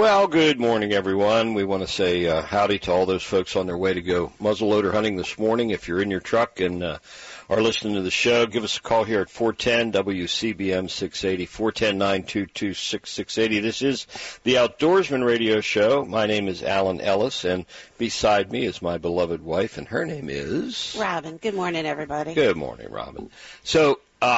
Well, good morning, everyone. We want to say howdy to all those folks on their way to go muzzleloader hunting this morning. If you're in your truck and are listening to the show, give us a call here at 410-WCBM 680, 410-922-6680. This is the Outdoorsman Radio Show. My name is Alan Ellis, and beside me is my beloved wife, and her name is... Robin. Good morning, everybody. Good morning, Robin. So,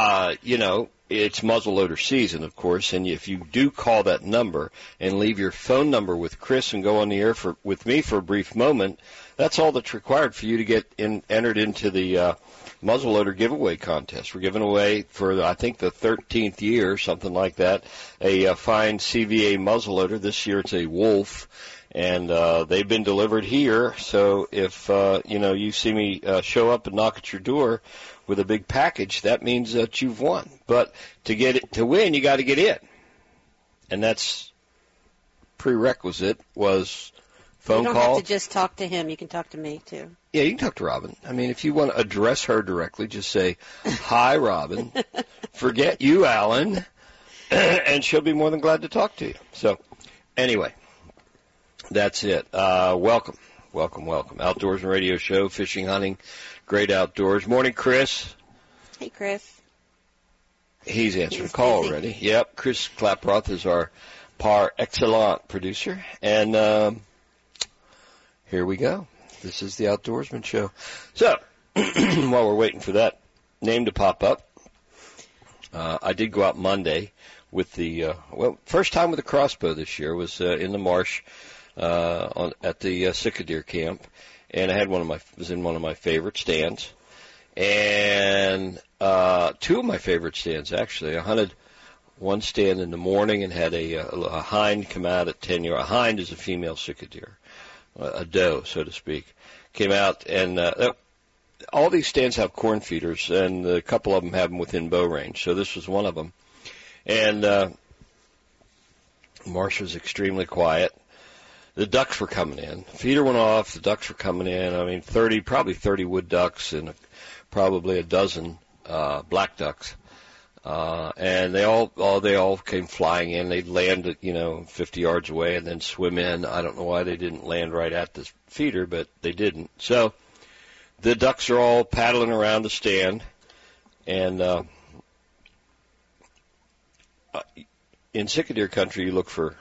it's muzzleloader season, of course, and if you do call that number and leave your phone number with Chris and go on the air with me for a brief moment, that's all that's required for you to get entered into the muzzleloader giveaway contest. We're giving away for, I think, the 13th year, something like that, a fine CVA muzzleloader. This year it's a Wolf, and they've been delivered here. So if you see me show up and knock at your door with a big package, that means that you've won. But to win, you got to get in, and that's prerequisite was phone call. You don't have to just talk to him. You can talk to me too. Yeah, you can talk to Robin. I mean, if you want to address her directly, just say, "Hi, Robin." Forget you, Alan, and she'll be more than glad to talk to you. So, anyway, that's it. Welcome. Outdoorsman Radio Show, fishing, hunting, great outdoors. Morning, Chris. Hey, Chris. He's answering the call already. Yep, Chris Klaproth is our par excellence producer. And here we go. This is the Outdoorsman Show. So, while we're waiting for that name to pop up, I did go out Monday with the, first time with a crossbow this year was in the marsh at the Sicadeer camp. And I had was in one of my favorite stands. And two of my favorite stands, actually. I hunted one stand in the morning and had a hind come out at 10 yards. A hind is a female Sicadeer, a doe, so to speak. Came out, and all these stands have corn feeders, and a couple of them have them within bow range. So this was one of them. And marsh was extremely quiet. The ducks were coming in. Feeder went off. The ducks were coming in. I mean, probably 30 wood ducks and probably a dozen black ducks. And they all came flying in. They'd land 50 yards away and then swim in. I don't know why they didn't land right at the feeder, but they didn't. So the ducks are all paddling around the stand. And in Sicadeer country, you look for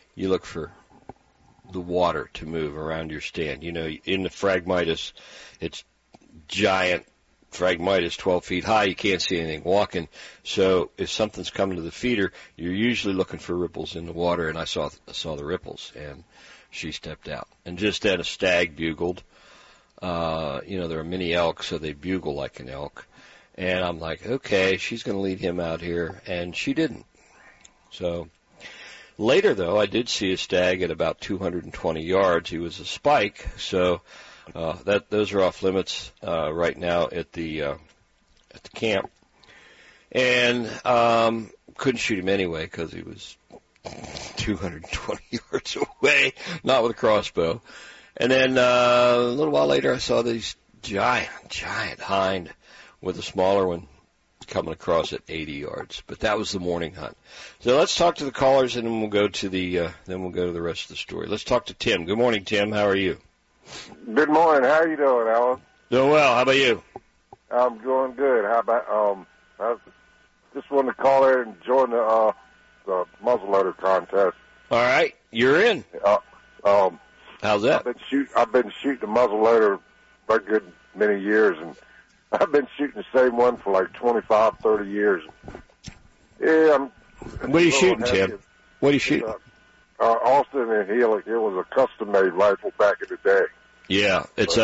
the water to move around your stand. In the Phragmites, it's giant Phragmites, 12 feet high. You can't see anything walking. So if something's coming to the feeder, you're usually looking for ripples in the water, and I saw the ripples, and she stepped out. And just then a stag bugled. They're a mini elk, so they bugle like an elk. And I'm like, okay, she's going to lead him out here, and she didn't. So later, though, I did see a stag at about 220 yards. He was a spike, so those are off limits right now at the camp. And couldn't shoot him anyway because he was 220 yards away, not with a crossbow. And then a little while later, I saw these giant hind with a smaller one coming across at 80 yards, but that was the morning hunt. So let's talk to the callers, and then we'll go to the rest of the story. Let's talk to Tim. Good morning, Tim. How are you? Good morning. How are you doing, Alan? Doing well. How about you? I'm doing good. How about I just wanted to call in and join the muzzleloader contest. All right, you're in. How's that? I've been shooting the muzzleloader for a good many years, and I've been shooting the same one for like 25, 30 years. Yeah, what are you shooting, Tim? What are you shooting? Austin and Helix. It was a custom-made rifle back in the day. Yeah, it's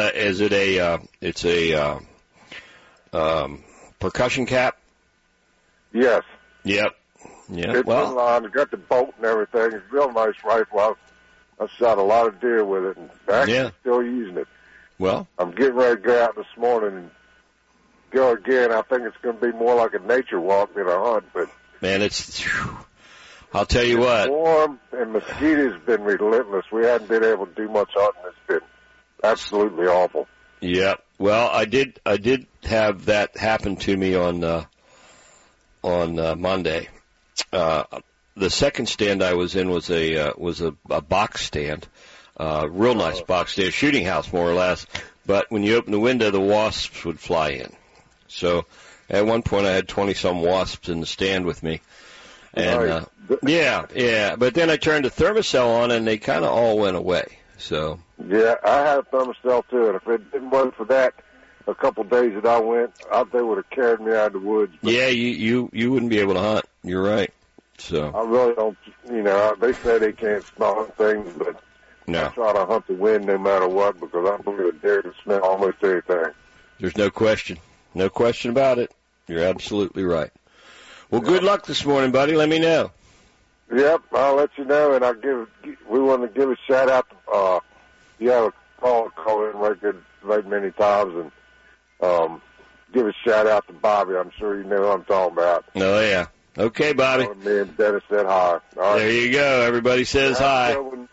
a percussion cap? Yes. Yep. Yeah. It's inline. It's got the bolt and everything. It's a real nice rifle. I've shot a lot of deer with it, and actually still using it. Well, I'm getting ready to go out this morning and go again. I think it's going to be more like a nature walk than a hunt, but man, I'll tell you what. Warm, and mosquitoes have been relentless. We haven't been able to do much hunting. It's been absolutely awful. Yeah. Well, I did have that happen to me on Monday. the second stand I was in was a box stand, real nice box stand, shooting house more or less. But when you open the window, the wasps would fly in. So at one point, I had 20-some wasps in the stand with me. And yeah. But then I turned the thermocell on, and they kind of all went away. So yeah, I had a thermocell too, and if it didn't work for that, a couple of days that I went, they would have carried me out of the woods. But yeah, you wouldn't be able to hunt. You're right. So I really don't. They say they can't smell things, but no. I try to hunt the wind no matter what because I believe a deer can smell almost anything. There's no question about it. You're absolutely right. Well, good luck this morning, buddy. Let me know. Yep, I'll let you know, and we want to give a shout out to, you have a call in right many times, and give a shout out to Bobby. I'm sure you know who I'm talking about. Oh, yeah. Okay, Bobby. Me and Dennis said hi. All right. There you go. Everybody says hi.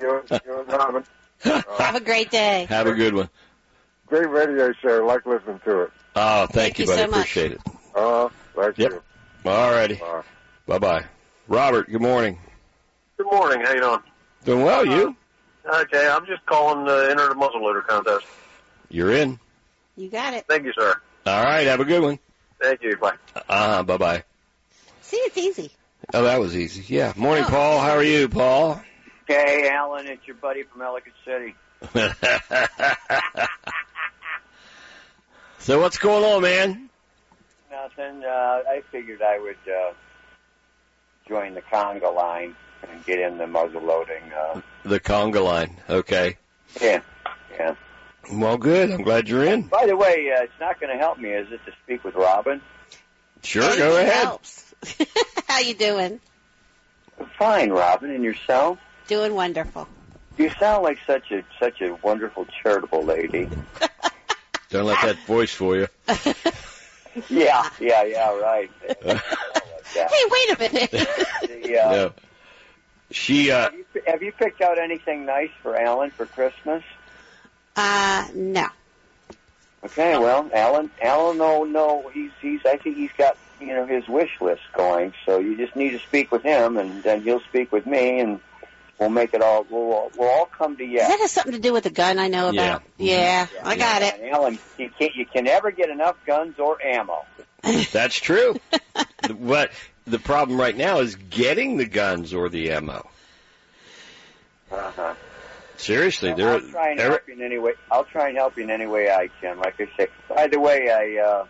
Have a great day. Have a good one. Great radio show. Like listening to it. Oh, thank you, buddy. So much. Appreciate it. Thank you. All righty. Bye-bye. Robert, good morning. Good morning. How you doing? Doing well, you? Okay, I'm just calling to enter the muzzleloader contest. You're in. You got it. Thank you, sir. All right, have a good one. Thank you. Bye. Bye-bye. See, it's easy. Oh, that was easy. Yeah. Morning, Paul. How are you, Paul? Hey, Alan, it's your buddy from Ellicott City. So what's going on, man? Nothing. I figured I would join the conga line and get in the muzzle loading. The conga line. Okay. Yeah. Well, good. I'm glad you're in. By the way, it's not going to help me, is it, to speak with Robin? Sure, Anything go ahead. helps. How you doing? Fine, Robin, and yourself? Doing wonderful. You sound like such a wonderful, charitable lady. Don't let that voice fool you. Yeah, right. Hey, wait a minute. No. She. Have you picked out anything nice for Alan for Christmas? No. Okay, well, Alan, no, he's. I think he's got his wish list going. So you just need to speak with him, and then he'll speak with me, and we'll make it all. We'll all come to yes. Does that have something to do with the gun I know about? Yeah, I got it. And Alan, you can never get enough guns or ammo. That's true. But the problem right now is getting the guns or the ammo. Uh-huh. Seriously, I'll try and help you in any way. I'll try and help you in any way I can. Like I say. By the way, I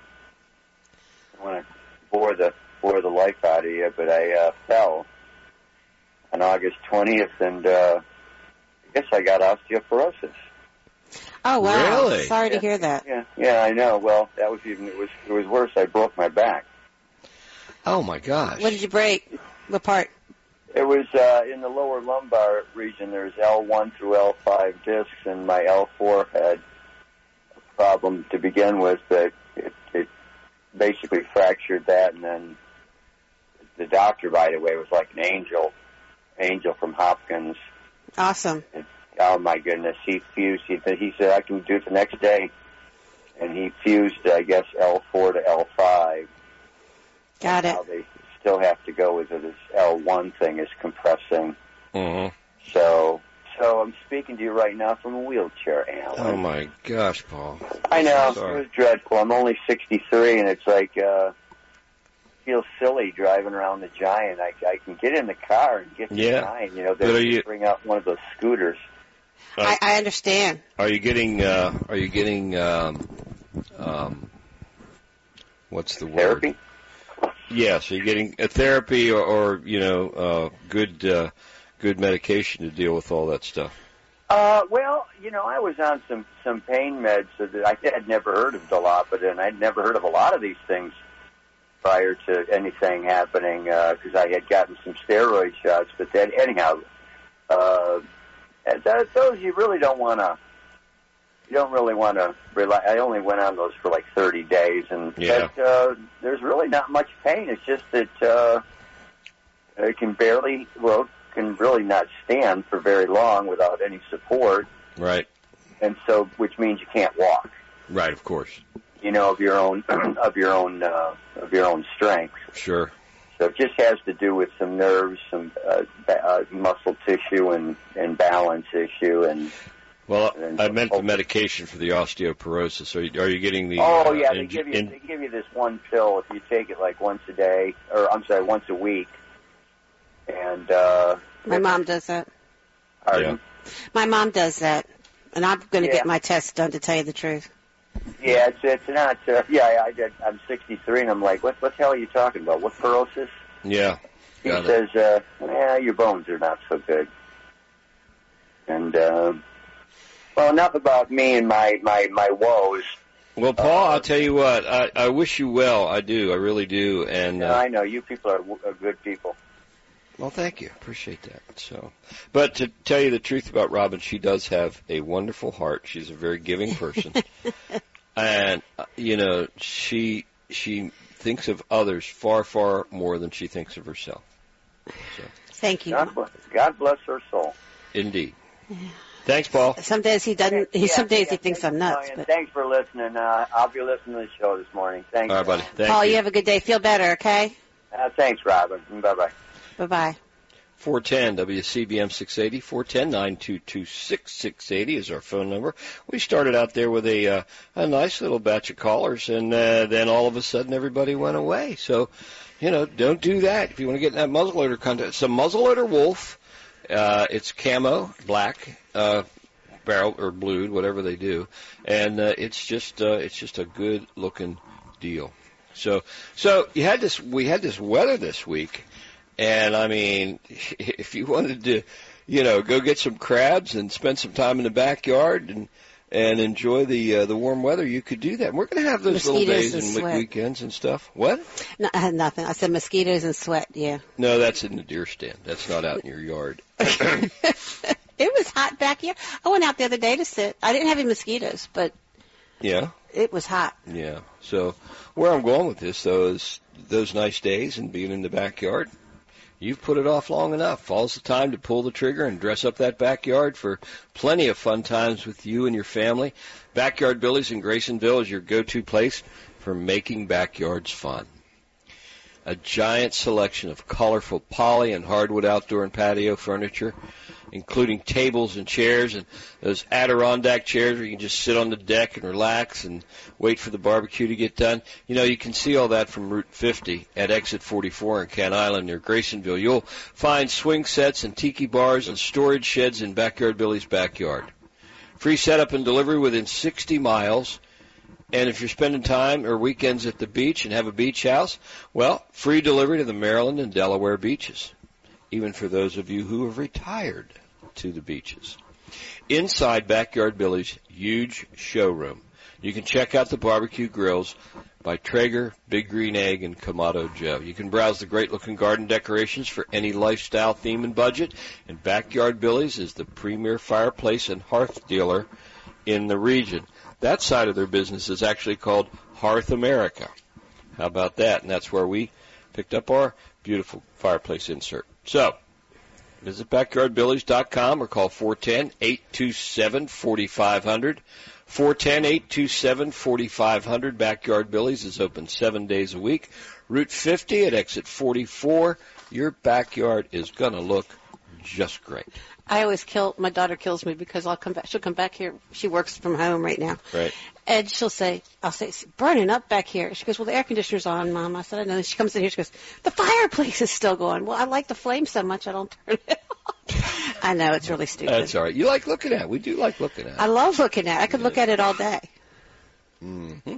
want to bore the life out of you, but I fell on August 20th, and I guess I got osteoporosis. Oh wow! Really? Sorry to hear that. Yeah, I know. Well, that was it was worse. I broke my back. Oh my gosh! What did you break? What part? It was in the lower lumbar region. There's L1 through L5 discs, and my L4 had a problem to begin with. That it basically fractured that, and then the doctor, by the way, was like an angel from Hopkins. Awesome. And, oh my goodness, he fused. He said I can do it the next day, and he fused, I guess, L4 to L5. Got it. Now they still have to go with it. This L1 thing is compressing. Mm-hmm. So I'm speaking to you right now from a wheelchair, Alan. Oh my gosh, Paul! I know. Sorry. It was dreadful. I'm only 63, and it's like feels silly driving around the Giant. I can get in the car and get to the Giant. They bring out one of those scooters. I understand. Are you getting? What's the word? Therapy? Yes. Are you getting a therapy or good medication to deal with all that stuff? Well, I was on some pain meds that I had never heard of Dilaudid, and I'd never heard of a lot of these things prior to anything happening because I had gotten some steroid shots. But then, anyhow, those you really don't want to. You don't really want to rely. I only went on those for like 30 days, and but, there's really not much pain. It's just that it can really not stand for very long without any support. Right. And so, which means you can't walk. Right, of course. Of your own strength. Sure. So it just has to do with some nerves, some muscle tissue, and balance issue. And well, I meant the medication for the osteoporosis. Are you getting the? Oh yeah, they give you this one pill if you take it like once a week. And my mom does that. Pardon? Yeah. My mom does that, and I'm going to get my test done to tell you the truth. Yeah, it's not. I'm 63, and I'm like, what the hell are you talking about? What porosis? Yeah. He says, your bones are not so good. And well, enough about me and my woes. Well, Paul, I'll tell you what. I wish you well. I do. I really do. And I know you people are good people. Well, thank you. Appreciate that. So, but to tell you the truth about Robin, she does have a wonderful heart. She's a very giving person. And, she thinks of others far, far more than she thinks of herself. So. Thank you. God bless her soul. Indeed. Yeah. Thanks, Paul. Some days he doesn't. Some days he thinks I'm nuts. But thanks for listening. I'll be listening to the show this morning. Thanks. All right, buddy. Thank Paul, you. You have a good day. Feel better, okay? Thanks, Robin. Bye-bye. Bye-bye. 410 WCBM 680, 410-922-6680 is our phone number. We started out there with a nice little batch of callers, and then all of a sudden everybody went away. So, don't do that. If you want to get in that muzzleloader contest, it's a muzzleloader Wolf. It's camo, black, barrel or blued, whatever they do, and it's just a good looking deal. So we had this weather this week. And, I mean, if you wanted to, go get some crabs and spend some time in the backyard and enjoy the warm weather, you could do that. And we're going to have those mosquitoes little days and weekends and stuff. What? No, I had nothing. I said mosquitoes and sweat, yeah. No, that's in the deer stand. That's not out in your yard. It was hot back here. I went out the other day to sit. I didn't have any mosquitoes, but yeah, it was hot. Yeah. So where I'm going with this, though, is those nice days and being in the backyard. You've put it off long enough. Fall's the time to pull the trigger and dress up that backyard for plenty of fun times with you and your family. Backyard Billy's in Graysonville is your go-to place for making backyards fun. A giant selection of colorful poly and hardwood outdoor and patio furniture, including tables and chairs and those Adirondack chairs where you can just sit on the deck and relax and wait for the barbecue to get done. You can see all that from Route 50 at Exit 44 in Kent Island near Graysonville. You'll find swing sets and tiki bars and storage sheds in Backyard Billy's backyard. Free setup and delivery within 60 miles. And if you're spending time or weekends at the beach and have a beach house, well, free delivery to the Maryland and Delaware beaches, even for those of you who have retired to the beaches. Inside Backyard Billy's huge showroom, you can check out the barbecue grills by Traeger, Big Green Egg, and Kamado Joe. You can browse the great-looking garden decorations for any lifestyle theme and budget, and Backyard Billy's is the premier fireplace and hearth dealer in the region. That side of their business is actually called Hearth America. How about that? And that's where we picked up our beautiful fireplace insert. So, visit BackyardBillies.com or call 410-827-4500. 410-827-4500. Backyard Billies is open 7 days a week. Route 50 at Exit 44. Your backyard is going to look just great. I always my daughter kills me because I'll come back. She'll come back here. She works from home right now. Right. And I'll say, it's burning up back here. She goes, well, the air conditioner's on, Mom. I said, I know. And she comes in here. She goes, the fireplace is still going. Well, I like the flame so much I don't turn it off. I know, it's really stupid. That's all right. You like looking at it. We do like looking at it. I love looking at it. I could look at it all day. Mm-hmm.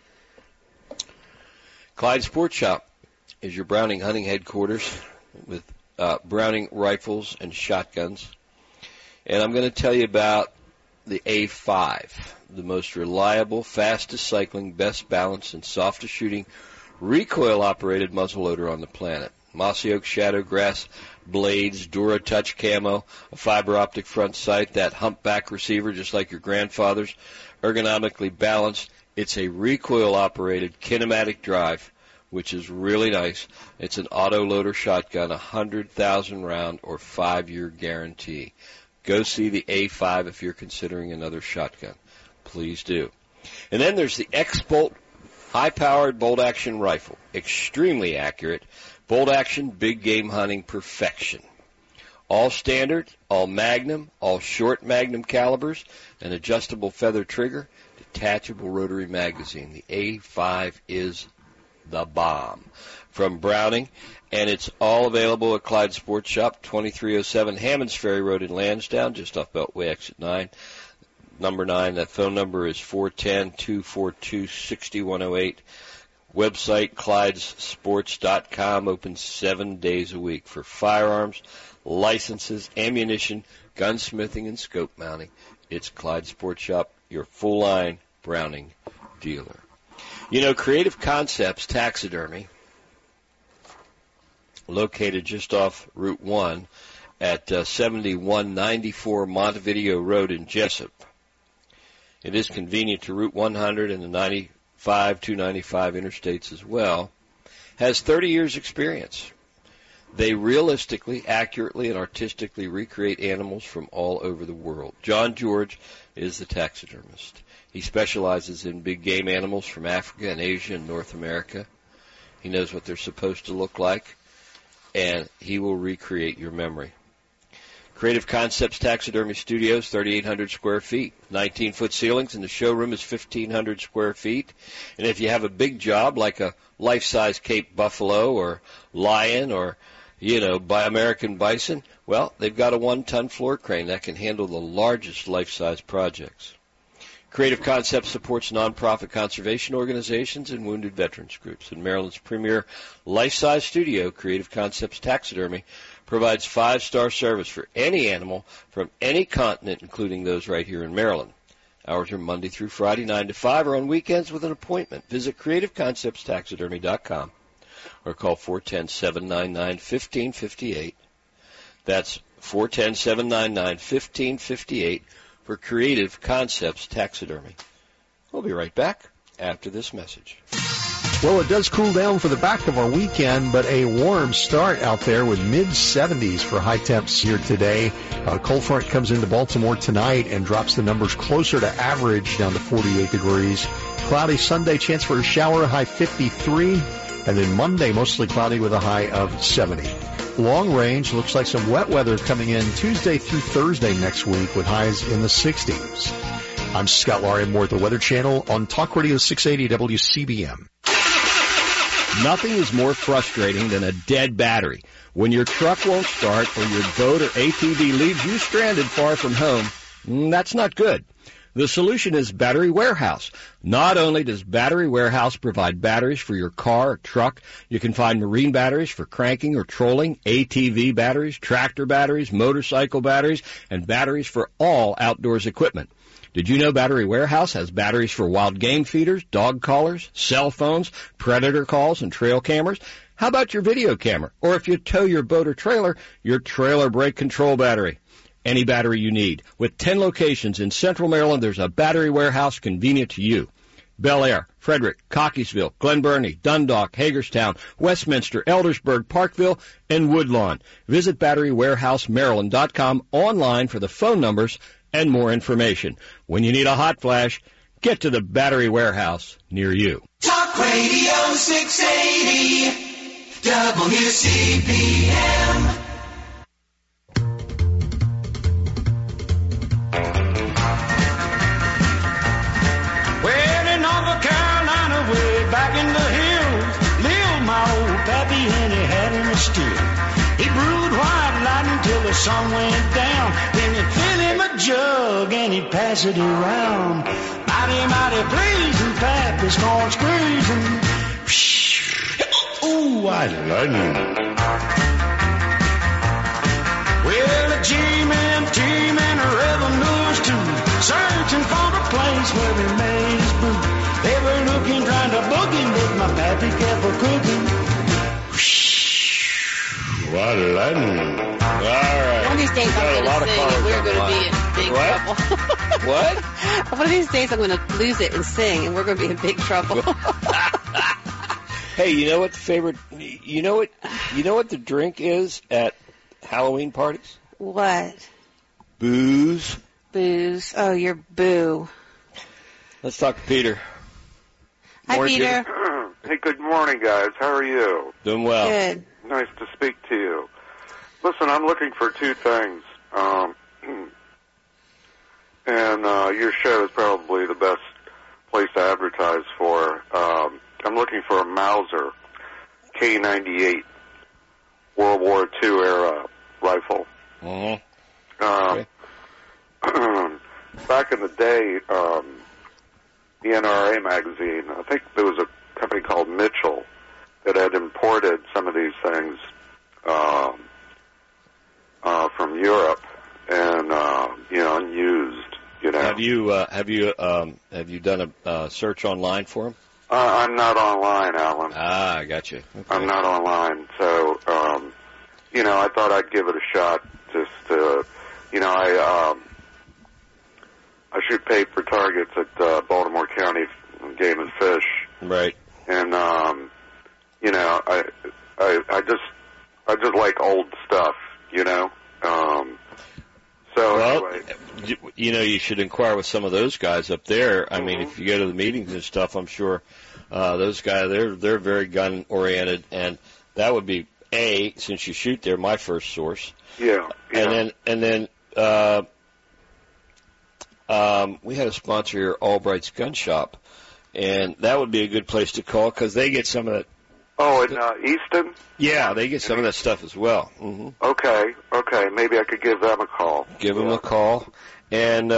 Clyde Sports Shop is your Browning hunting headquarters with Browning rifles and shotguns. And I'm going to tell you about the A5, the most reliable, fastest cycling, best balanced, and softest shooting recoil-operated muzzleloader on the planet. Mossy Oak Shadow Grass blades, Dura Touch camo, a fiber optic front sight, that humpback receiver just like your grandfather's, ergonomically balanced. It's a recoil-operated kinematic drive, which is really nice. It's an auto-loader shotgun, 100,000 round or 5-year guarantee. Go see the A5 if you're considering another shotgun. Please do. And then there's the X-Bolt high-powered bolt-action rifle, extremely accurate, bolt-action, big game hunting perfection. All standard, all magnum, all short magnum calibers, an adjustable feather trigger, detachable rotary magazine. The A5 is the bomb. From Browning, and it's all available at Clyde Sports Shop, 2307 Hammonds Ferry Road in Lansdowne, just off Beltway exit 9. Number 9, that phone number is 410-242-6108. Website, ClydesSports.com, open 7 days a week for firearms, licenses, ammunition, gunsmithing, and scope mounting. It's Clyde Sports Shop, your full-line Browning dealer. You know, Creative Concepts Taxidermy, located just off Route 1 at 7194 Montevideo Road in Jessup. It is convenient to Route 100 and the 295 interstates as well. Has 30 years experience. They realistically, accurately, and artistically recreate animals from all over the world. John George is the taxidermist. He specializes in big game animals from Africa and Asia and North America. He knows what they're supposed to look like, and he will recreate your memory. Creative Concepts Taxidermy Studios, 3,800 square feet, 19-foot ceilings, and the showroom is 1,500 square feet. And if you have a big job like a life-size Cape Buffalo or lion or, American bison, well, they've got a 1-ton floor crane that can handle the largest life-size projects. Creative Concepts supports nonprofit conservation organizations and wounded veterans groups. And Maryland's premier life-size studio, Creative Concepts Taxidermy, provides 5-star service for any animal from any continent, including those right here in Maryland. Hours are Monday through Friday, 9 to 5, or on weekends with an appointment. Visit CreativeConceptsTaxidermy.com or call 410-799-1558. That's 410-799-1558 for Creative Concepts Taxidermy. We'll be right back after this message. Well, it does cool down for the back of our weekend, but a warm start out there with mid-70s for high temps here today. Cold front comes into Baltimore tonight and drops the numbers closer to average down to 48 degrees. Cloudy Sunday, chance for a shower, high 53. And then Monday, mostly cloudy with a high of 70. Long range, looks like some wet weather coming in Tuesday through Thursday next week with highs in the 60s. I'm Scott Laurie, more at the Weather Channel on Talk Radio 680 WCBM. Nothing is more frustrating than a dead battery. When your truck won't start or your boat or ATV leaves you stranded far from home, that's not good. The solution is Battery Warehouse. Not only does Battery Warehouse provide batteries for your car or truck, you can find marine batteries for cranking or trolling, ATV batteries, tractor batteries, motorcycle batteries, and batteries for all outdoors equipment. Did you know Battery Warehouse has batteries for wild game feeders, dog collars, cell phones, predator calls, and trail cameras? How about your video camera? Or if you tow your boat or trailer, your trailer brake control battery. Any battery you need. With 10 locations in Central Maryland, there's a Battery Warehouse convenient to you. Bel Air, Frederick, Cockeysville, Glen Burnie, Dundalk, Hagerstown, Westminster, Eldersburg, Parkville, and Woodlawn. Visit BatteryWarehouseMaryland.com online for the phone numbers and more information. When you need a hot flash, get to the Battery Warehouse near you. Talk Radio 680 WCBM. Well, in North Carolina, way back in the hills, lived my old pappy, and he had him a still. He brewed white lightning till the sun went down. Then he'd fill him a jug and he'd pass it around. Mighty, mighty pleasing, pappy, scorn squeezing. Ooh, white lightning. Well, a G-man, T-man, a revenuers too, searching for the place where he made his brew. They were looking, trying to book him, but my pappy kept a cooking. What lightning. All right. One of these days I'm going to sing and we're going to be in big trouble. What? One of these days I'm going to lose it and sing and we're going to be in big trouble. Hey, you know what the favorite, you know what the drink is at Halloween parties? What? Booze. Booze. Oh, you're boo. Let's talk to Peter. Hi, Morning, Peter. Hey, good morning, guys. How are you? Doing well. Good. Nice to speak to you. Listen, I'm looking for two things. And your show is probably the best place to advertise for. I'm looking for a Mauser K98 World War II era rifle. Mm-hmm. Back in the day, the NRA magazine, I think there was a company called Mitchell that had imported some of these things from Europe and unused. Have you done a search online for them? I'm not online, Alan. Ah, I got you. Okay. I'm not online, so I thought I'd give it a shot. Just I shoot paper targets at Baltimore County Game and Fish. Right. And I just like old stuff, Anyway. You should inquire with some of those guys up there. I mean, if you go to the meetings and stuff, I'm sure those guys they're very gun oriented, and that would be since you shoot there, my first source. Yeah. And then we had a sponsor here, Albright's Gun Shop, and that would be a good place to call because they get some of that. Oh, in Easton? Yeah, they get some of that stuff as well. Mm-hmm. Okay. Maybe I could give them a call. Give them a call. And,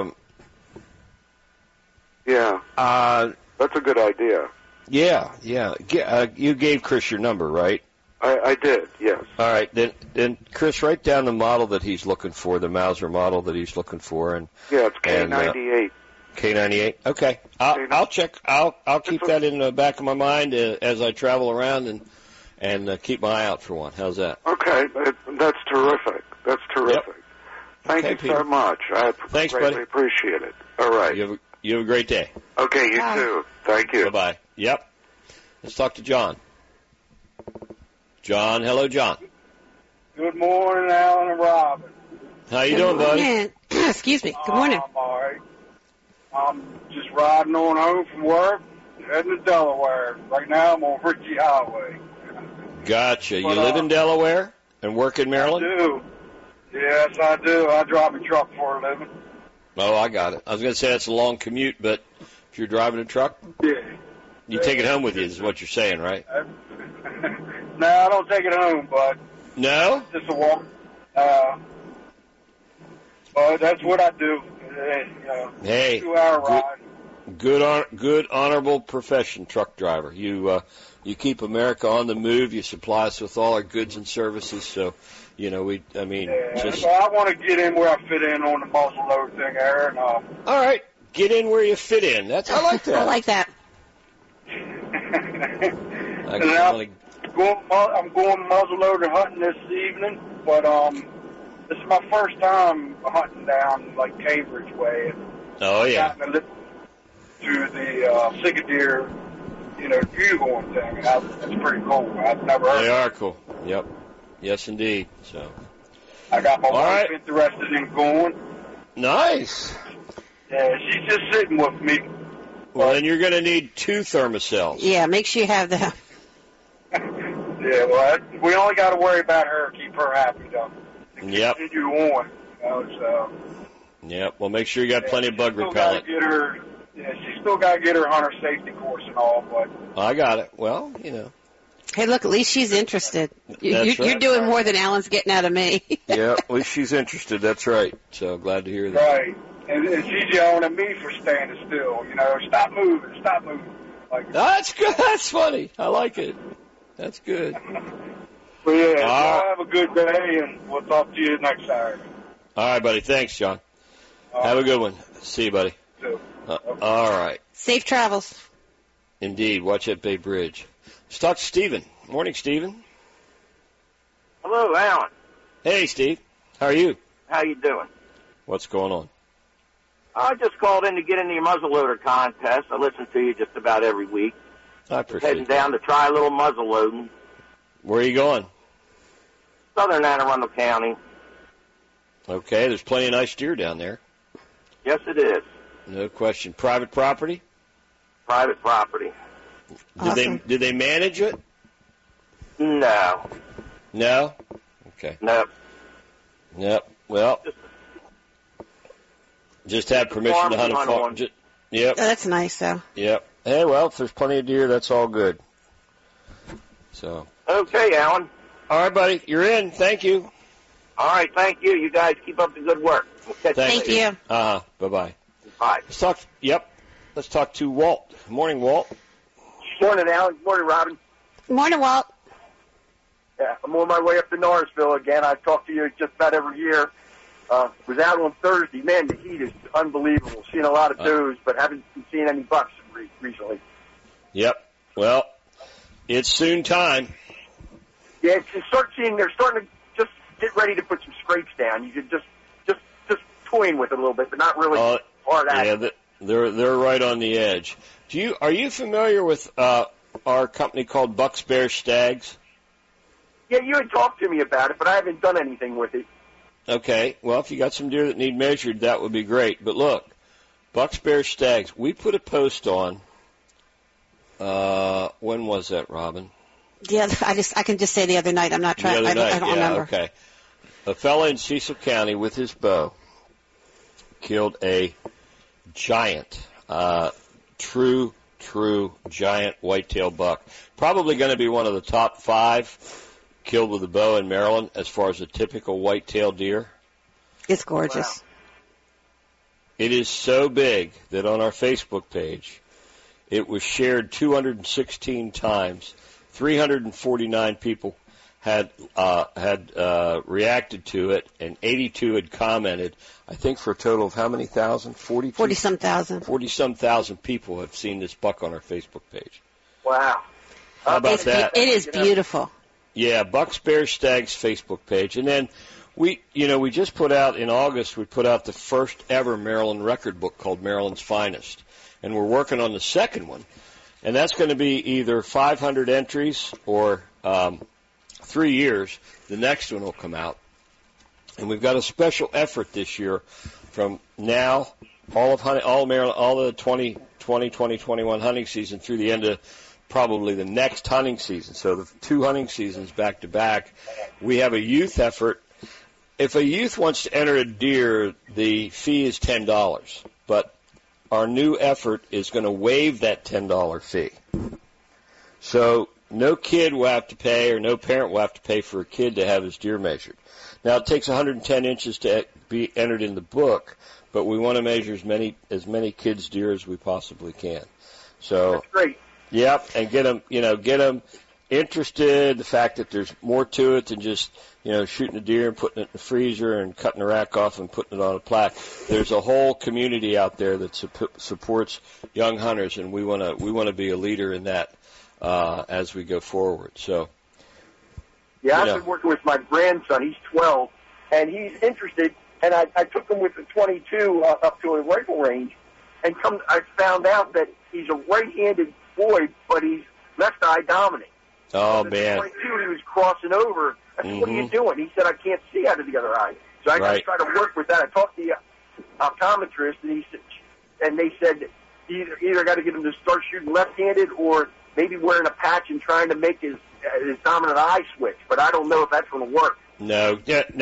that's a good idea. Yeah. You gave Chris your number, right? I did, yes. All right. Then Chris, write down the model that he's looking for, the Mauser model that he's looking for. Yeah, it's K98. K98. Okay. I'll check. I'll keep that in the back of my mind as I travel around and keep my eye out for one. How's that? Okay. That's terrific. Yep. Thank you Peter. so much. Thanks, greatly buddy. appreciate it. All right. You have a great day. Okay, you too. Thank you. Bye-bye. Yep. Let's talk to John. John. Hello, John. Good morning, Alan and Robin. How you doing, buddy? Excuse me. Good morning. I'm all right. I'm just riding on home from work, heading to Delaware. Right now, I'm on Ritchie Highway. Gotcha. You live in Delaware and work in Maryland? I do. Yes, I do. I drive a truck for a living. Oh, I got it. I was going to say that's a long commute, but if you're driving a truck, yeah, you take it home with you is what you're saying, right? No, I don't take it home, but no, it's just a walk. But that's what I do. Hey, 2-hour ride. Good, honorable profession, truck driver. You keep America on the move. You supply us with all our goods and services. So, so I want to get in where I fit in on the muzzle load thing, Aaron. All right, get in where you fit in. I like that. I like that. I'm going muzzleloader hunting this evening, but this is my first time hunting down like Cambridge way. Oh yeah. Through the Sigadeer, Bughorn thing. It's pretty cool. I've never heard. They are cool. Yep. Yes, indeed. So. I got my wife interested in going. Nice. Yeah, she's just sitting with me. Well, then you're going to need 2 thermocells. Yeah, make sure you have that. Yeah, well, we only got to worry about her, keep her happy, though. Yep. Continue on. Yep. Well, make sure you got plenty of bug repellent. She's still got to get her hunter safety course and all, but. I got it. Well, Hey, look, at least she's interested. You're doing more than Alan's getting out of me. Yeah, at least she's interested. That's right. So glad to hear that. Right. And she's yelling at me for standing still. Stop moving. Like, that's good. That's funny. I like it. That's good. Well, yeah, have a good day, and we'll talk to you next Saturday. All right, buddy. Thanks, John. Have a good one. See you, buddy. All right. Safe travels. Indeed. Watch that Bay Bridge. Let's talk to Stephen. Morning, Stephen. Hello, Alan. Hey, Steve. How are you? How you doing? What's going on? I just called in to get into your muzzleloader contest. I listen to you just about every week. I appreciate Heading down to try a little muzzle loading. Where are you going? Southern Anne Arundel County. Okay, there's plenty of nice deer down there. Yes, it is. No question. Private property? private property. Awesome. Did they manage it? No. No? Okay. No. Yep. Well, just had permission to hunt a farm. Yep. Oh, that's nice, though. Yep. Hey, well, if there's plenty of deer, that's all good. So. Okay, Alan. All right, buddy. You're in. Thank you. All right, thank you. You guys keep up the good work. We'll catch Thank you. Uh-huh. Bye-bye. Bye. Let's talk to Walt. Morning, Walt. Morning, Alan. Morning, Robin. Morning, Walt. Yeah, I'm on my way up to Norrisville again. I talk to you just about every year. Was out on Thursday. Man, the heat is unbelievable. Seen a lot of does, but haven't seen any bucks recently. Yep. Well, it's soon time. Yeah, they're starting to just get ready to put some scrapes down. You could just toying with it a little bit, but not really hard at it. Yeah, they're right on the edge. Are you familiar with our company called Bucks, Bears, Stags? Yeah, you had talked to me about it, but I haven't done anything with it. Okay. Well, if you got some deer that need measured, that would be great. But look, Bucks, Bears, Stags. We put a post on. When was that, Robin? Yeah, I can just say the other night. I'm not trying. I don't remember. Okay. A fella in Cecil County with his bow killed a giant, true giant whitetail buck. Probably going to be one of the top 5 killed with a bow in Maryland as far as a typical whitetail deer. It's gorgeous. Wow. It is so big that on our Facebook page, it was shared 216 times. 349 people had reacted to it, and 82 had commented. I think for a total of how many thousand? 40-some thousand. 40-some thousand people have seen this buck on our Facebook page. Wow. How about that? It is beautiful. Yeah, Bucks, Bears, Stags Facebook page. And then we just put out in August, we put out the first ever Maryland record book called Maryland's Finest. And we're working on the second one. And that's going to be either 500 entries or 3 years. The next one will come out. And we've got a special effort this year from now, all of Maryland, all the 2021 hunting season through the end of probably the next hunting season. So the 2 hunting seasons back to back. We have a youth effort. If a youth wants to enter a deer, the fee is $10. But our new effort is going to waive that $10 fee. So no kid will have to pay, or no parent will have to pay for a kid to have his deer measured. Now, it takes 110 inches to be entered in the book, but we want to measure as many kids' deer as we possibly can. So that's great. Yep, and get them interested. The fact that there's more to it than just shooting a deer and putting it in the freezer and cutting the rack off and putting it on a plaque. There's a whole community out there that supports young hunters, and we want to be a leader in that as we go forward. So. Yeah, I've been working with my grandson. He's 12, and he's interested. And I took him with the 22 up to a rifle range, and I found out that he's a right-handed boy, but he's left eye dominant. Oh, so man. 22, he was crossing over. I said, what are you doing? He said, I can't see out of the other eye. So I got to try to work with that. I talked to the optometrist, and they said either got to get him to start shooting left-handed or maybe wearing a patch and trying to make his dominant eye switch. But I don't know if that's going to work. No.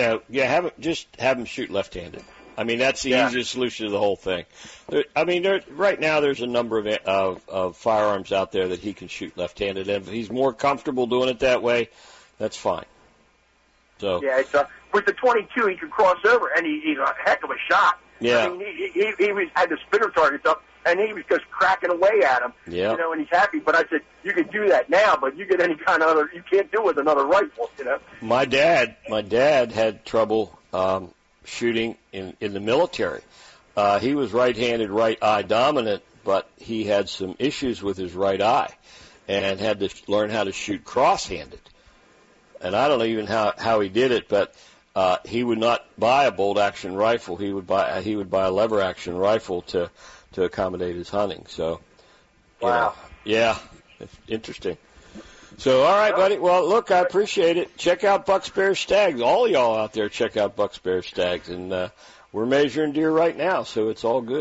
Have him shoot left-handed. I mean, that's the easiest solution to the whole thing. Right now there's a number of firearms out there that he can shoot left-handed, and if he's more comfortable doing it that way, that's fine. So yeah, with the 22, he could cross over, and he's a heck of a shot. Yeah, I mean, he had the spinner targets up, and he was just cracking away at him. Yeah, and he's happy. But I said, you can do that now, but you get any kind of other, you can't do it with another rifle. My dad had trouble shooting in the military. He was right-handed, right eye dominant, but he had some issues with his right eye, and had to learn how to shoot cross-handed. And I don't know even how he did it, but he would not buy a bolt-action rifle. He would buy a lever-action rifle to accommodate his hunting. So, wow, yeah, it's interesting. So, all right, buddy. Well, look, I appreciate it. Check out Bucks, Bears, Stags. All y'all out there, check out Bucks, Bears, Stags, and we're measuring deer right now, so it's all good.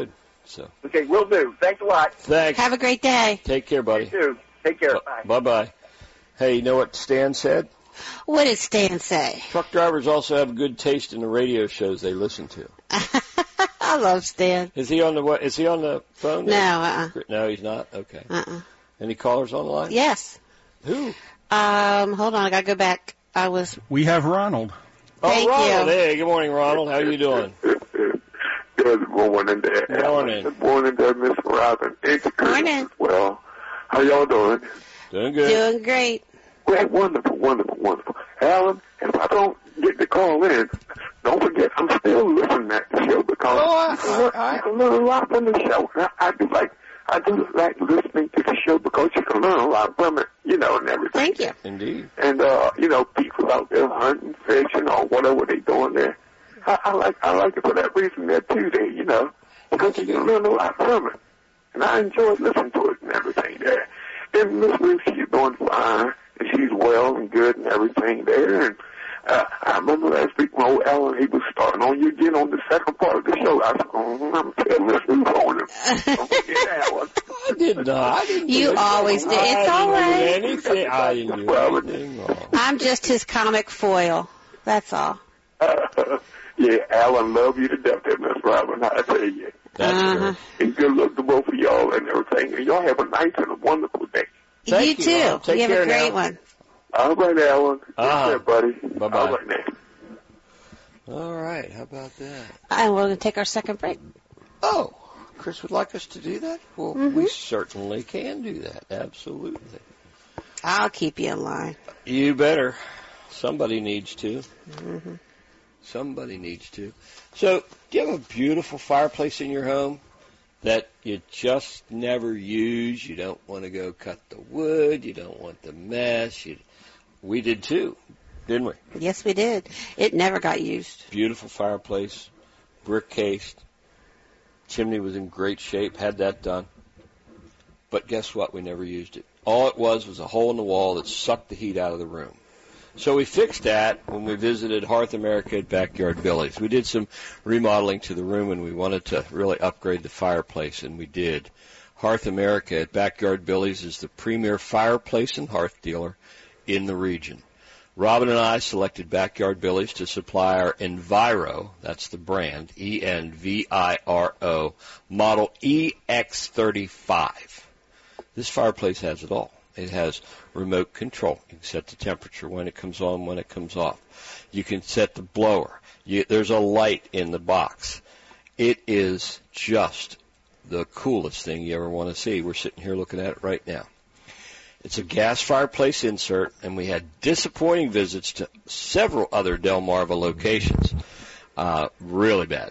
So. Okay, will do. Thanks a lot. Thanks. Have a great day. Take care, buddy. You too. Take care. Bye. Bye-bye. Hey, you know what Stan said? What did Stan say? Truck drivers also have good taste in the radio shows they listen to. I love Stan. Is he on the phone? No, No, he's not? Okay. Any callers on the line? Yes. Who? Hold on, I gotta go back. We have Ronald. Thank Ronald. you. Hey, good morning, Ronald. How are you doing? Good morning there. Good morning. Good morning there, Miss Robin. It's morning. Well, how y'all doing? Doing good. Doing great. Well, wonderful. Alan, if I don't get the call in, don't forget I'm still listening to the show because I can learn a lot from the show. I do like listening to the show because you can learn a lot from it, and everything. Thank you. Indeed. And people out there hunting, fishing, or whatever they doing there. I like it for that reason there too. Because you can learn a lot from it. And I enjoy listening to it and everything there. And Miss Ruth, she's doing fine, and she's well and good and everything there. And I remember last week when old Alan, he was starting on you again on the second part of the show. I said, I'm telling Miss Ruth on him. Don't forget Alan. I did not. I didn't You always do. It's all right. Anything. I didn't do anything wrong. I'm just his comic foil. That's all. Yeah, Alan, love you to death there, Miss Robin. I tell you. That's good. And good luck to both of y'all and everything. And y'all have a nice and a wonderful day. You too. Ron. Take you have care a great now. one. All right, Alan. Take care, buddy. Bye-bye. All right, man. All right. How about that? And we're going to take our second break. Oh, Chris would like us to do that? Well, we certainly can do that. Absolutely. I'll keep you in line. You better. Somebody needs to. Mm-hmm. Somebody needs to. So, do you have a beautiful fireplace in your home that you just never use? You don't want to go cut the wood. You don't want the mess. We did too, didn't we? Yes, we did. It never got used. Beautiful fireplace, brick cased. Chimney was in great shape, had that done. But guess what? We never used it. All it was a hole in the wall that sucked the heat out of the room. So we fixed that when we visited Hearth America at Backyard Billy's. We did some remodeling to the room, and we wanted to really upgrade the fireplace, and we did. Hearth America at Backyard Billy's is the premier fireplace and hearth dealer in the region. Robin and I selected Backyard Billy's to supply our Enviro, that's the brand, E-N-V-I-R-O, model EX35. This fireplace has it all. It has remote control. You can set the temperature when it comes on, when it comes off. You can set the blower. There's a light in the box. It is just the coolest thing you ever want to see. We're sitting here looking at it right now. It's a gas fireplace insert, and we had disappointing visits to several other Delmarva locations. Really bad.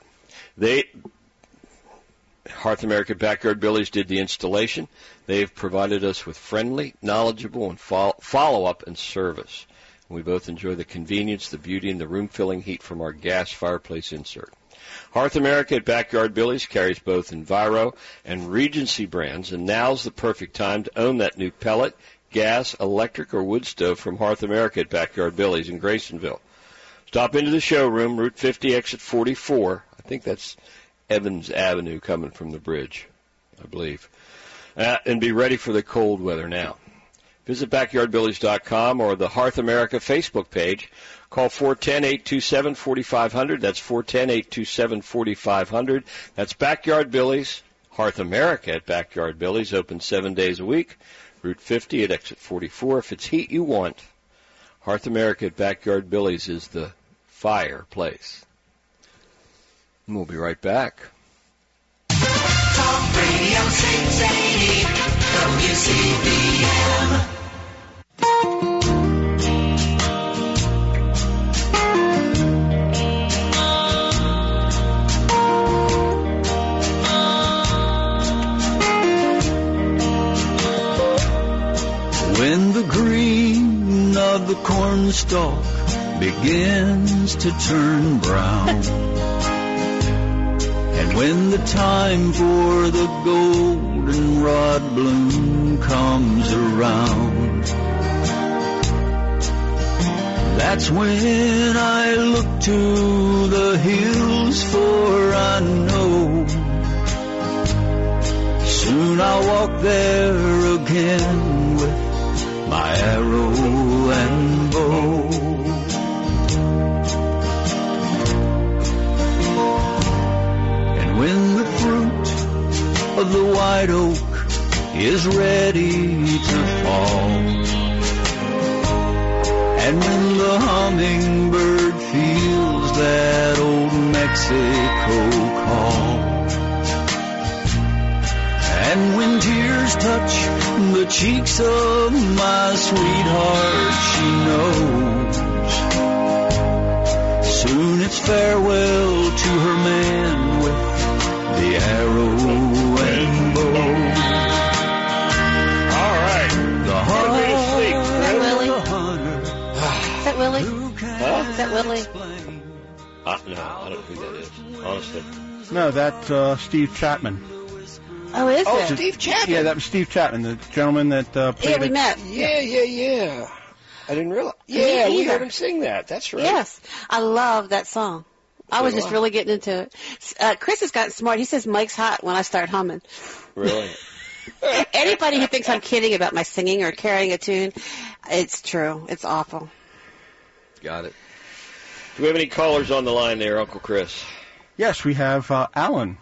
Hearth America Backyard Billy's did the installation. They've provided us with friendly, knowledgeable, and follow-up and service. We both enjoy the convenience, the beauty, and the room-filling heat from our gas fireplace insert. Hearth America at Backyard Billy's carries both Enviro and Regency brands, and now's the perfect time to own that new pellet, gas, electric, or wood stove from Hearth America at Backyard Billy's in Graysonville. Stop into the showroom, Route 50, exit 44. I think that's Evans Avenue coming from the bridge, I believe. And be ready for the cold weather now. Visit BackyardBillys.com or the Hearth America Facebook page. Call 410-827-4500. That's 410-827-4500. That's Backyard Billy's. Hearth America at Backyard Billy's, open 7 days a week. Route 50 at exit 44. If it's heat you want, Hearth America at Backyard Billy's is the fireplace. And we'll be right back. Talk Radio 680 WCBM. When the green of the cornstalk begins to turn brown, and when the time for the goldenrod bloom comes around, that's when I look to the hills, for I know Soon I'll walk there again with my arrow and bow. And when the fruit of the white oak is ready to fall, and when the hummingbird feels that old Mexico call, and when tears touch the cheeks of my sweetheart, she knows soon it's farewell to her man with the arrow and bow. All right. The heart Is that Willie? Huh? Is that Willie? No, I don't know who that is, honestly. No, that's Steve Chapman. Oh, is it? Steve Chapman. Yeah, that was Steve Chapman, the gentleman that played Yeah, we met. Yeah. I didn't realize. Yeah, we heard him sing that. That's right. Yes. I love that song. I was just really getting into it. Chris has gotten smart. He says Mike's hot when I start humming. Really? Anybody who thinks I'm kidding about my singing or carrying a tune, it's true. It's awful. Got it. Do we have any callers on the line there, Uncle Chris? Yes, we have Alan.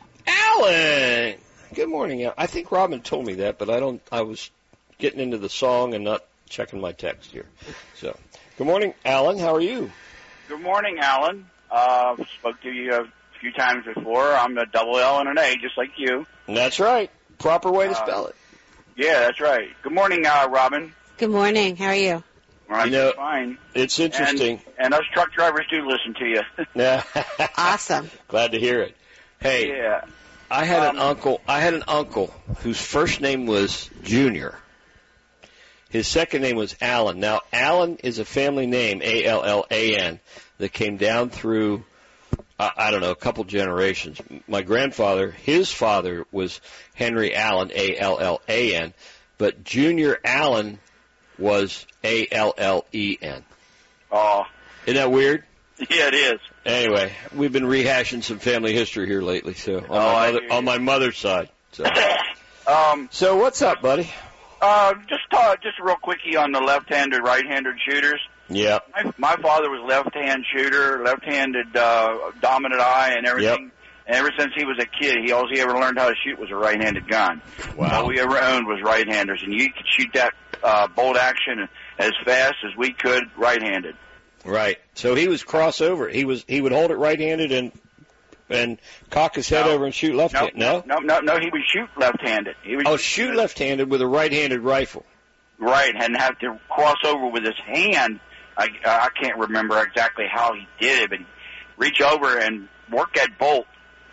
Alan! Good morning, Alan. I think Robin told me that, but I was getting into the song and not checking my text here. So, good morning, Alan. How are you? Good morning, Alan. Spoke to you a few times before. I'm a double L and an A, just like you. That's right. Proper way to spell it. Yeah, that's right. Good morning, Robin. Good morning. How are you? I'm fine. It's interesting. And us truck drivers do listen to you. Yeah. Awesome. Glad to hear it. Hey, yeah. I had an uncle whose first name was Junior. His second name was Allen. Now, Allen is a family name, A-L-L-A-N, that came down through, I don't know, a couple generations. My grandfather, his father was Henry Allen, A-L-L-A-N, but Junior Allen was A-L-L-E-N. Oh. Isn't that weird? Yeah, it is. Anyway, we've been rehashing some family history here lately, so on my mother's side. So, so what's up, buddy? Just real quickie on the left-handed, right-handed shooters. Yeah. My father was left-hand shooter, left-handed dominant eye and everything. Yep. And ever since he was a kid, all he ever learned how to shoot was a right-handed gun. Wow. All we ever owned was right-handers, and you could shoot that bolt action as fast as we could right-handed. Right. So he was crossover. He would hold it right-handed and cock his head over and shoot left-handed. No? No. He would shoot left-handed. Shoot left-handed with a right-handed rifle. Right, and have to cross over with his hand. I can't remember exactly how he did it, but he'd reach over and work that bolt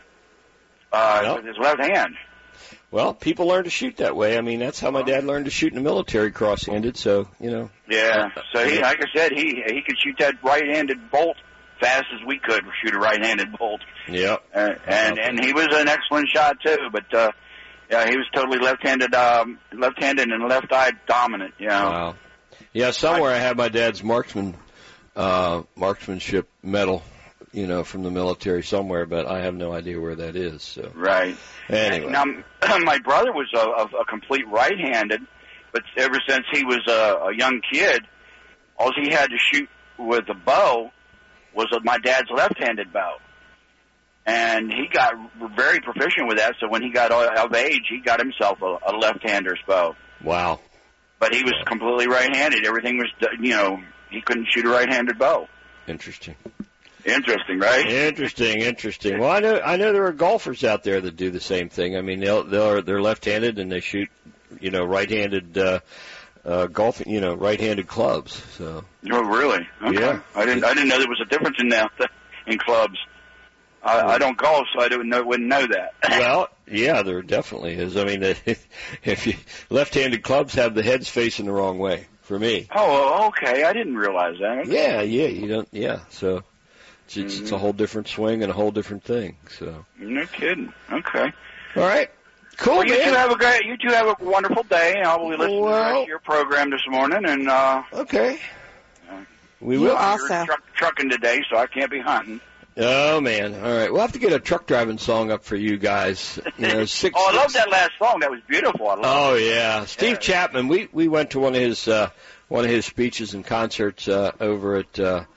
with his left hand. Well, people learn to shoot that way. I mean, that's how my dad learned to shoot in the military, cross-handed. So, you know. Yeah. So he, like I said, he could shoot that right-handed bolt fast as we could shoot a right-handed bolt. Yep. And he was an excellent shot too. But yeah, he was totally left-handed and left-eye dominant. You know. Wow. Yeah. Somewhere I have my dad's marksmanship medal. You know, from the military somewhere, but I have no idea where that is. So. Right. Anyway. Now, my brother was a complete right-handed, but ever since he was a young kid, all he had to shoot with a bow was my dad's left-handed bow. And he got very proficient with that, so when he got of age, he got himself a left-hander's bow. Wow. But he was completely right-handed. Everything was, he couldn't shoot a right-handed bow. Interesting. Interesting, right? Interesting. Well, I know there are golfers out there that do the same thing. I mean, they're left-handed and they shoot, right-handed golfing, right-handed clubs. So. Oh, really? Okay. Yeah. I didn't know there was a difference in that in clubs. I don't golf, so wouldn't know that. Well, yeah, there definitely is. I mean, if left-handed clubs have the heads facing the wrong way. For me. Oh, okay. I didn't realize that. Okay. Yeah. You don't. Yeah. So. It's a whole different swing and a whole different thing. So. No kidding. Okay. All right. Cool. Well, you man. two have a wonderful day. I will be listening to the rest of your program this morning. And okay. We you will. Also trucking today, so I can't be hunting. Oh, man. All right. We'll have to get a truck driving song up for you guys. You know, I love that last song. That was beautiful. I love it. Yeah. Steve Chapman, we went to one of his speeches and concerts over at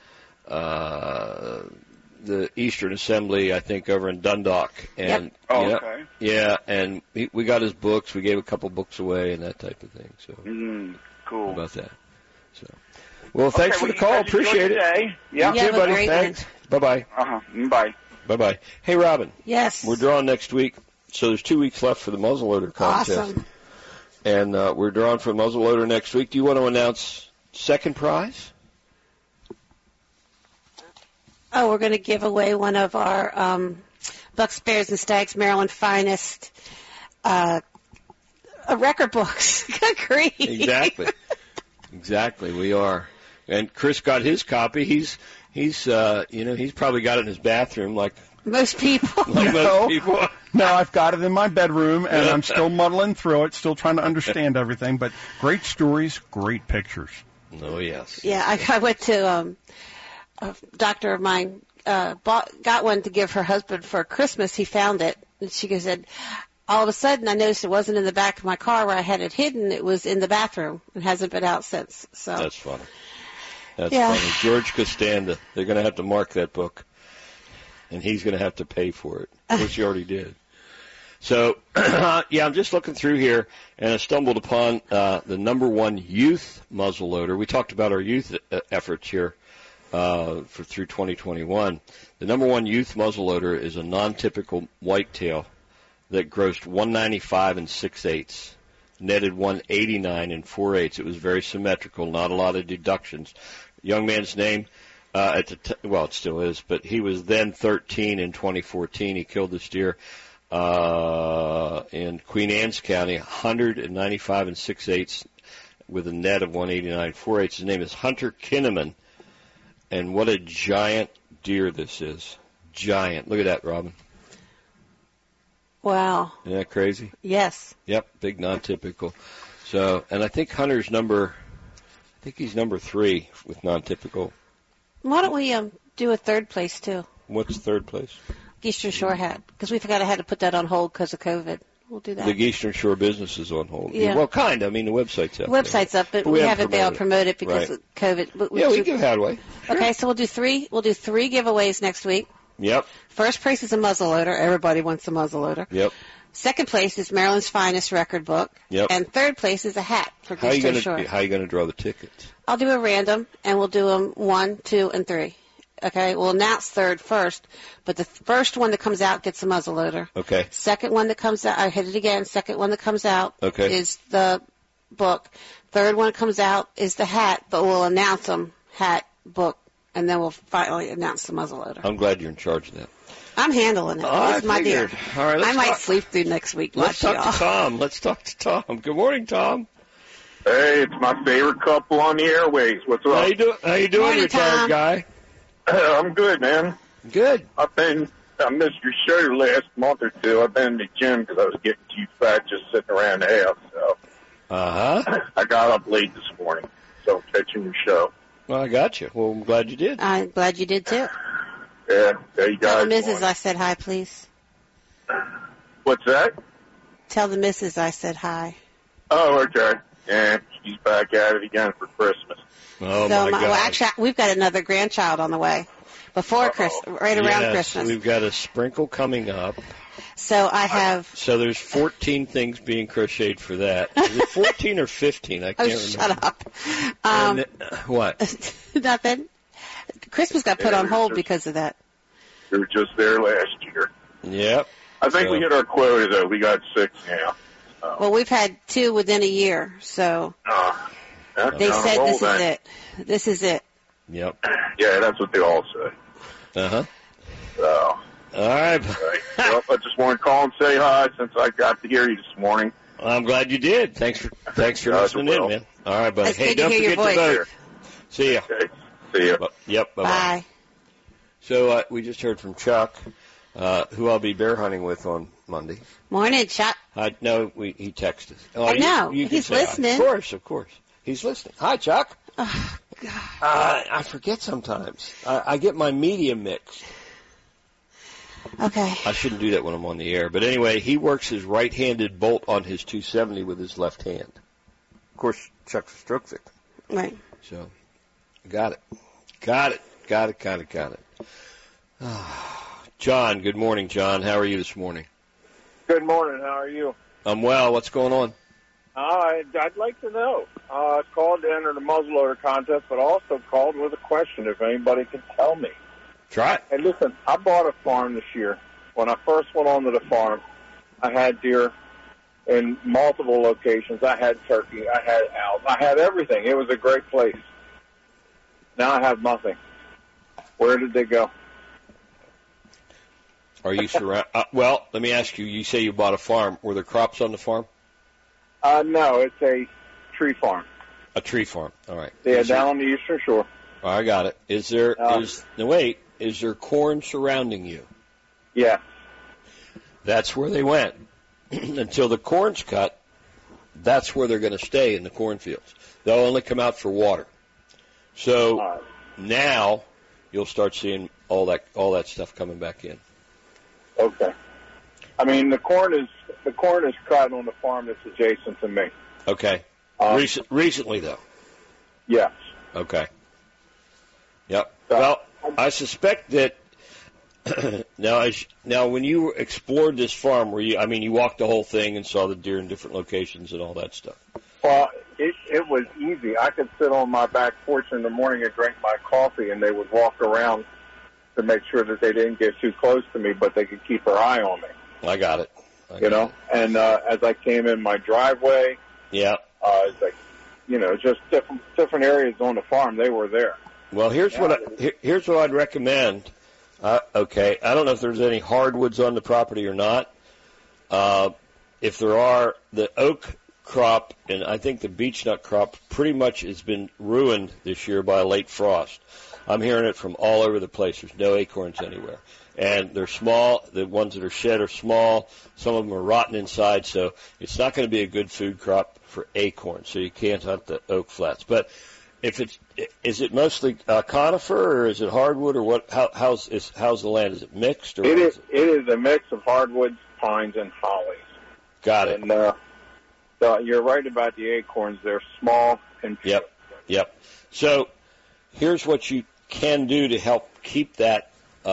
the Eastern Assembly, I think, over in Dundalk. And, okay. Yeah, and we got his books. We gave a couple books away and that type of thing. So cool. How about that? So, well, thanks for the call. Appreciate it. Yeah. You too, buddy. Thanks. Bye-bye. Bye. Bye-bye. Hey, Robin. Yes. We're drawing next week. So there's 2 weeks left for the muzzleloader contest. Awesome. And we're drawing for muzzleloader next week. Do you want to announce second prize? Oh, we're going to give away one of our Bucks, Bears, and Stags Maryland Finest record books. Good grief. Exactly. We are. And Chris got his copy. He's probably got it in his bathroom like most people. No, I've got it in my bedroom, and I'm still muddling through it, still trying to understand everything. But great stories, great pictures. Oh, yes. Yeah, I went to a doctor of mine, got one to give her husband for Christmas. He found it, and she said, all of a sudden I noticed it wasn't in the back of my car where I had it hidden. It was in the bathroom and hasn't been out since. So that's funny. That's funny. George Costanza, they're going to have to mark that book, and he's going to have to pay for it, which he already did. So, I'm just looking through here, and I stumbled upon the #1 youth muzzleloader. We talked about our youth efforts here through 2021. The #1 youth muzzleloader is a non-typical whitetail that grossed $195 6/8, netted $189 4/8. It was very symmetrical, not a lot of deductions. Young man's name, it still is, but he was then 13 in 2014. He killed this deer in Queen Anne's County, $195 6/8 with a net of $189 4/8. His name is Hunter Kinnaman, and what a giant deer this is. Giant. Look at that, Robin. Wow. Isn't that crazy? Yes. Yep, big non-typical. So, and I think Hunter's he's number 3 with non-typical. Why don't we do a third place, too? What's third place? Eastern Shore hat, because we forgot I had to put that on hold because of COVID. We'll do that. The Eastern Shore business is on hold. Yeah. Well, kind of. I mean, the website's up. The website's up, but we haven't been able to promote it because of COVID. We can give that away. Sure. Okay, so we'll do 3 giveaways next week. Yep. First place is a muzzleloader. Everybody wants a muzzleloader. Yep. Second place is Maryland's Finest record book. Yep. And third place is a hat for Eastern Shore. How are you going to draw the tickets? I'll do a random, and we'll do them 1, 2, and 3. Okay, we'll announce third first, but the first one that comes out gets a muzzleloader. Okay. Second one that comes out, I hit it again. Second one that comes out is the book. Third one that comes out is the hat, but we'll announce them, hat, book, and then we'll finally announce the muzzleloader. I'm glad you're in charge of that. I'm handling it. Oh, it's my deal. All right, I might sleep through next week. Let's talk to Tom. Let's talk to Tom. Good morning, Tom. Hey, it's my favorite couple on the airways. What's up? How you doing, morning, retired Tom. guy? I'm good, man. Good. I missed your show last month or two. I've been in the gym because I was getting too fat just sitting around the house. So I got up late this morning, so I'm catching your show. Well, I got you. Well, I'm glad you did. I'm glad you did, too. Yeah, there you Tell guys. the missus I said hi, please. What's that? Tell the missus I said hi. Oh, okay. Yeah, she's back at it again for Christmas. Oh, so my God. Well, actually, we've got another grandchild on the way before Christmas, right around Christmas. We've got a sprinkle coming up. So I have... So there's 14 things being crocheted for that. Is it 14 or 15? I can't remember. Shut up. What? Nothing. Christmas got put on hold because of that. We were just there last year. Yep. I think we hit our quota, though. We got 6 now. Well, we've had 2 within a year, so they said this is it. This is it. Yep. Yeah, that's what they all say. Uh-huh. So. All right. Well, I just want to call and say hi since I got to hear you this morning. I'm glad you did. Thanks for listening in, man. All right, buddy. It's hey, good to don't hear forget your to voice. vote. See ya. Okay. See ya. Yep. Bye-bye. Bye. So we just heard from Chuck, who I'll be bear hunting with on Monday. Morning, Chuck. No, he texted us. Oh, I know. You can He's say hi. listening. Of course. He's listening. Hi, Chuck. Oh, God. I forget sometimes. I get my media mixed. Okay. I shouldn't do that when I'm on the air. But anyway, he works his right-handed bolt on his 270 with his left hand. Of course, Chuck's a stroke victim. Right. So, got it. John, good morning, John. How are you this morning? Good morning. How are you? I'm well. What's going on? I'd like to know. I called to enter the muzzleloader contest, but also called with a question if anybody could tell me. Try it. Hey, listen, I bought a farm this year. When I first went onto the farm, I had deer in multiple locations. I had turkey. I had owls. I had everything. It was a great place. Now I have nothing. Where did they go? Are you surrounded? Well, let me ask you. You say you bought a farm. Were there crops on the farm? No, it's a tree farm. A tree farm. All right. Yeah, down on the eastern shore. Oh, I got it. Is there corn surrounding you? Yeah. That's where they went. Until the corn's cut, that's where they're going to stay in the cornfields. They'll only come out for water. So now you'll start seeing all that stuff coming back in. Okay. I mean, the corn is cut on the farm that's adjacent to me. Okay. Recently, though? Yes. Okay. Yep. Well, I suspect that now when you explored this farm, you walked the whole thing and saw the deer in different locations and all that stuff? Well, it was easy. I could sit on my back porch in the morning and drink my coffee, and they would walk around to make sure that they didn't get too close to me, but they could keep their eye on me. I got it. And as I came in my driveway, it's like, just different areas on the farm, they were there. Well, here's what I'd recommend. Okay, I don't know if there's any hardwoods on the property or not. If there are, the oak crop and I think the beechnut crop pretty much has been ruined this year by a late frost. I'm hearing it from all over the place. There's no acorns anywhere. And they're small. The ones that are shed are small. Some of them are rotten inside, so it's not going to be a good food crop for acorns, so you can't hunt the oak flats. But is it mostly conifer, or is it hardwood, or what? How's the land? Is it mixed? Or it is a mix of hardwoods, pines, and hollies. Got it. And so you're right about the acorns. They're small and few. Yep. So here's what you can do to help keep that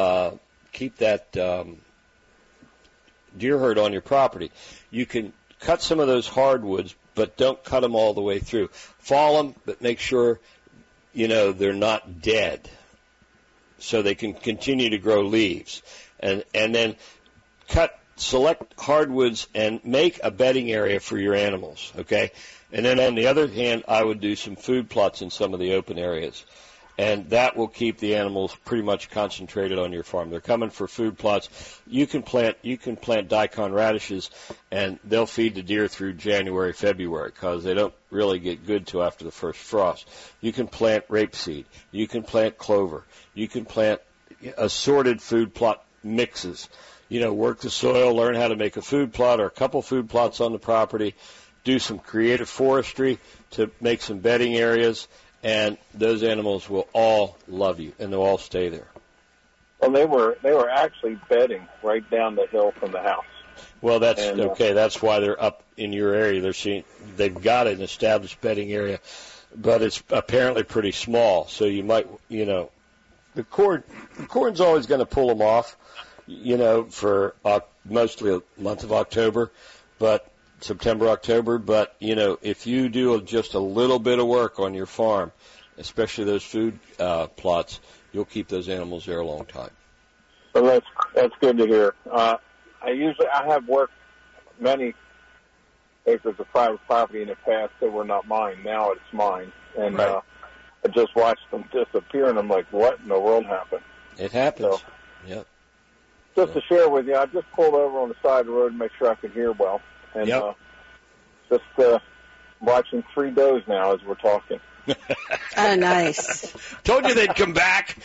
deer herd on your property. You can cut some of those hardwoods, but don't cut them all the way through. Fall them, but make sure, they're not dead, so they can continue to grow leaves. And then select hardwoods and make a bedding area for your animals, okay? And then on the other hand, I would do some food plots in some of the open areas. And that will keep the animals pretty much concentrated on your farm. They're coming for food plots. You can plant daikon radishes, and they'll feed the deer through January, February, because they don't really get good till after the first frost. You can plant rapeseed. You can plant clover. You can plant assorted food plot mixes. Work the soil, learn how to make a food plot or a couple food plots on the property. Do some creative forestry to make some bedding areas. And those animals will all love you, and they'll all stay there. Well, they were actually bedding right down the hill from the house. Well, that's okay. That's why they're up in your area. They've got an established bedding area, but it's apparently pretty small. So you might, the corn's always going to pull them off, for mostly a month of October, but September, October, but, if you do just a little bit of work on your farm, especially those food plots, you'll keep those animals there a long time. Well, that's good to hear. I have worked many acres of private property in the past that were not mine. Now it's mine. And I just watched them disappear, and I'm like, what in the world happened? It happens. So, just to share with you, I just pulled over on the side of the road to make sure I could hear well. And just watching 3 does now as we're talking. Oh, nice. Told you they'd come back.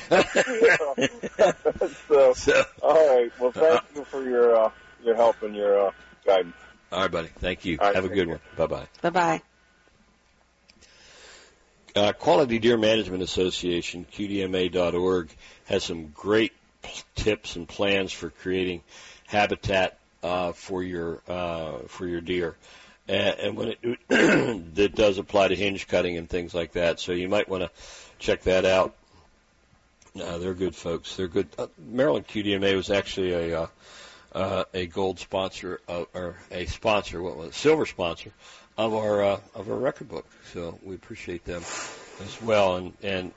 So, all right. Well, thank you for your help and your guidance. All right, buddy. Thank you. Right, have a good one. Bye-bye. Bye-bye. Quality Deer Management Association, QDMA.org, has some great tips and plans for creating habitat for your deer. And when it does apply to hinge cutting and things like that, so you might want to check that out. They're good folks. They're good. Maryland QDMA was actually a gold sponsor or a sponsor. What was it? Silver sponsor of our record book. So we appreciate them as well. And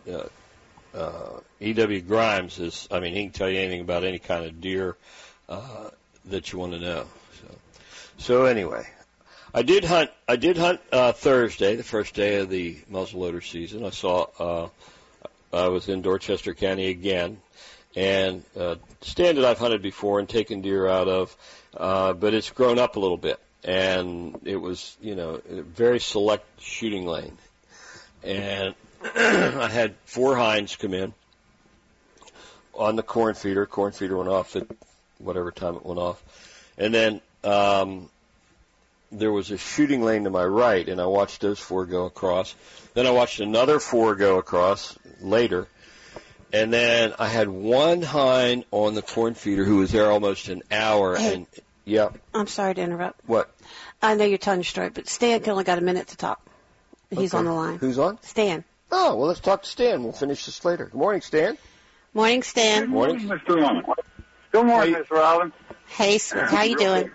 E.W. Grimes is. I mean, he can tell you anything about any kind of deer that you want to know. So anyway. I did hunt Thursday, the first day of the muzzleloader season. I was in Dorchester County again, and stand that I've hunted before and taken deer out of, but it's grown up a little bit, and it was, a very select shooting lane. And I had 4 hinds come in on the corn feeder. Corn feeder went off at whatever time it went off. And then there was a shooting lane to my right, and I watched those 4 go across. Then I watched another 4 go across later. And then I had 1 hind on the corn feeder who was there almost an hour. Hey, and yeah. I'm sorry to interrupt. What? I know you're telling your story, but Stan only got a minute to talk. He's Okay. on the line. Who's on? Stan. Oh, well, let's talk to Stan. We'll finish this later. Good morning, Stan. Morning, Stan. Good morning. Mr. Robin. Good morning, Miss Robin. Hey, how you doing?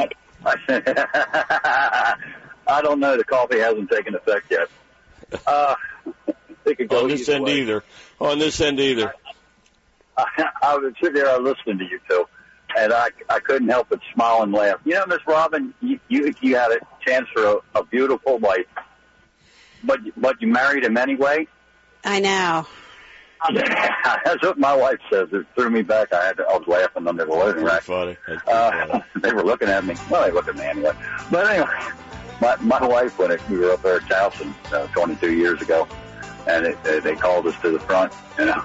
I don't know. The coffee hasn't taken effect yet. It could go On this end way. either. On this end either. I was sitting there listening to you two, and I couldn't help but smile and laugh. You know, Miss Robin, you had a chance for a beautiful wife, but you married him anyway. I know. That's what my wife says. It threw me back. I was laughing under the loading rack. Funny. They were looking at me. Well, they looked at me anyway. But anyway, my wife, when we were up there at Towson 22 years ago, and they called us to the front,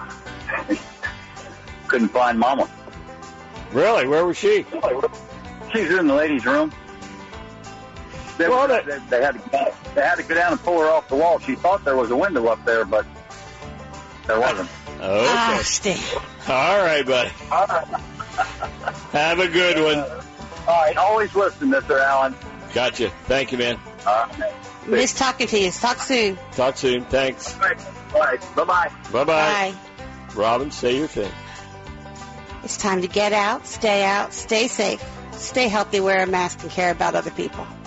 couldn't find Mama. Really? Where was she? She's in the ladies' room. They had to go down and pull her off the wall. She thought there was a window up there, but there wasn't. Okay. Stan. All right, buddy. All right. Have a good one. All right. Always listen, Mr. Allen. Gotcha. Thank you, man. Miss talking to you. Talk soon. Talk soon. Thanks. All right. Bye-bye. Bye-bye. Bye. Robin, say your thing. It's time to get out, stay safe, stay healthy, wear a mask, and care about other people.